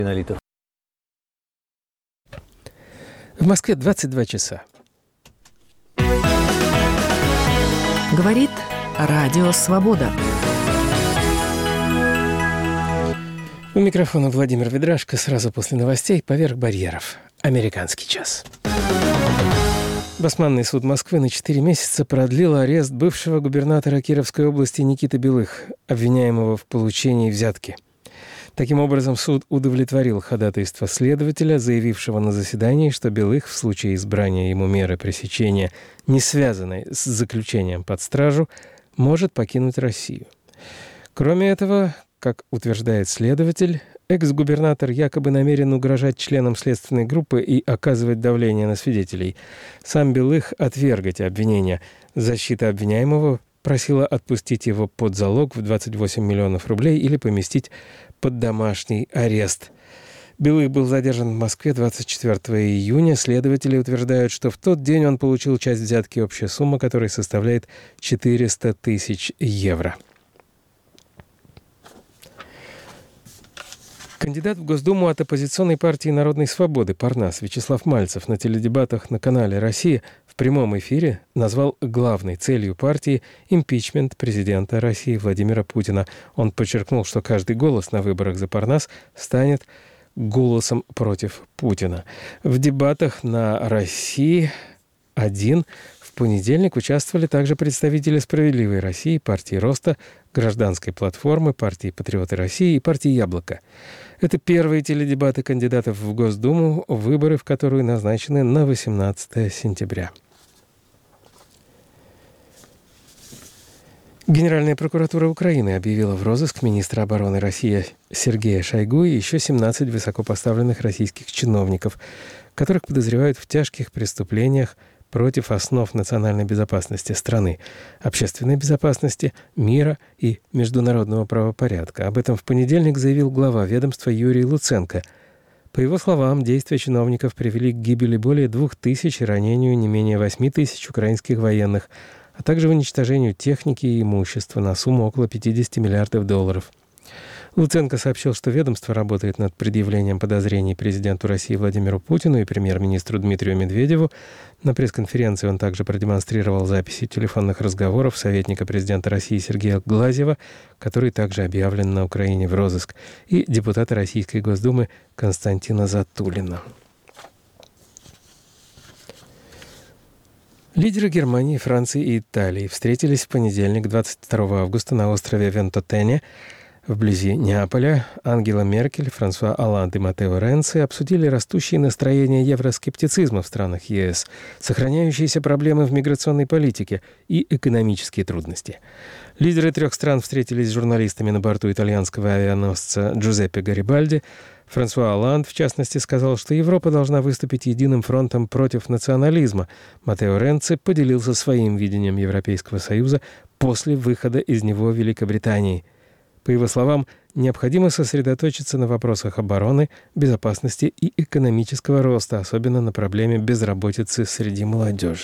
литр. В Москве 22 часа. Говорит Радио Свобода. У микрофона Владимир Ведрашко. Сразу после новостей «Поверх барьеров». Американский час. Басманный суд Москвы на 4 месяца продлил арест бывшего губернатора Кировской области Никиты Белых, обвиняемого в получении взятки. Таким образом, суд удовлетворил ходатайство следователя, заявившего на заседании, что Белых в случае избрания ему меры пресечения, не связанной с заключением под стражу, может покинуть Россию. Кроме этого, как утверждает следователь, экс-губернатор якобы намерен угрожать членам следственной группы и оказывать давление на свидетелей. Сам Белых отверг эти обвинения. Защита обвиняемого просила отпустить его под залог в 28 миллионов рублей или поместить под домашний арест. Белых был задержан в Москве 24 июня. Следователи утверждают, что в тот день он получил часть взятки, общая сумма которой составляет 400 тысяч евро. Кандидат в Госдуму от оппозиционной партии «Народной свободы» Парнас Вячеслав Мальцев на теледебатах на канале «Россия» в прямом эфире назвал главной целью партии импичмент президента России Владимира Путина. Он подчеркнул, что каждый голос на выборах за Парнас станет голосом против Путина. В дебатах на «России-1» в понедельник участвовали также представители «Справедливой России», партии «Роста», Гражданской платформы, партии «Патриоты России» и партии «Яблоко». Это первые теледебаты кандидатов в Госдуму, выборы в которую назначены на 18 сентября. Генеральная прокуратура Украины объявила в розыск министра обороны России Сергея Шойгу и еще 17 высокопоставленных российских чиновников, которых подозревают в тяжких преступлениях против основ национальной безопасности страны, общественной безопасности, мира и международного правопорядка. Об этом в понедельник заявил глава ведомства Юрий Луценко. По его словам, действия чиновников привели к гибели более 2000 и ранению не менее 8000 украинских военных, а также уничтожению техники и имущества на сумму около 50 миллиардов долларов. Луценко сообщил, что ведомство работает над предъявлением подозрений президенту России Владимиру Путину и премьер-министру Дмитрию Медведеву. На пресс-конференции он также продемонстрировал записи телефонных разговоров советника президента России Сергея Глазьева, который также объявлен на Украине в розыск, и депутата Российской Госдумы Константина Затулина. Лидеры Германии, Франции и Италии встретились в понедельник, 22 августа, на острове Вентотене, вблизи Неаполя. Ангела Меркель, Франсуа Олланд и Маттео Ренци обсудили растущие настроения евроскептицизма в странах ЕС, сохраняющиеся проблемы в миграционной политике и экономические трудности. Лидеры 3 стран встретились с журналистами на борту итальянского авианосца Джузеппе Гарибальди. Франсуа Олланд, в частности, сказал, что Европа должна выступить единым фронтом против национализма. Маттео Ренци поделился своим видением Европейского Союза после выхода из него Великобритании. По его словам, необходимо сосредоточиться на вопросах обороны, безопасности и экономического роста, особенно на проблеме безработицы среди молодежи.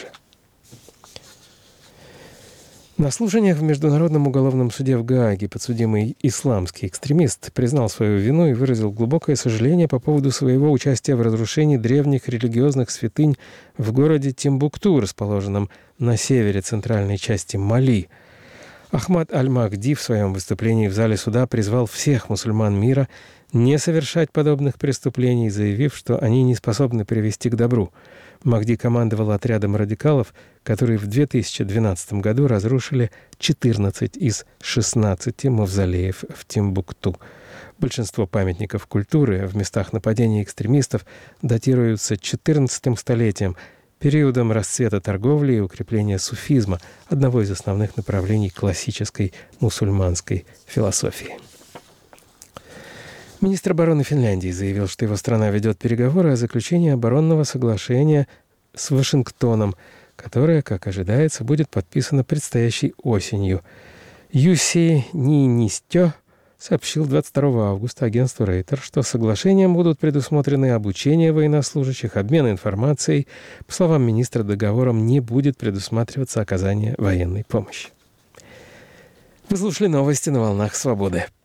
На слушаниях в Международном уголовном суде в Гааге подсудимый исламский экстремист признал свою вину и выразил глубокое сожаление по поводу своего участия в разрушении древних религиозных святынь в городе Тимбукту, расположенном на севере центральной части Мали. Ахмад Аль-Махди в своем выступлении в зале суда призвал всех мусульман мира не совершать подобных преступлений, заявив, что они не способны привести к добру. Махди командовал отрядом радикалов, которые в 2012 году разрушили 14 из 16 мавзолеев в Тимбукту. Большинство памятников культуры в местах нападений экстремистов датируются XIV столетием, периодом расцвета торговли и укрепления суфизма, одного из основных направлений классической мусульманской философии. Министр обороны Финляндии заявил, что его страна ведет переговоры о заключении оборонного соглашения с Вашингтоном, которое, как ожидается, будет подписано предстоящей осенью. Юси Нинистё сообщил 22 августа агентству Рейтер, что соглашением будут предусмотрены обучение военнослужащих, обмен информацией. По словам министра, договором не будет предусматриваться оказание военной помощи. Вы слушали новости на волнах Свободы.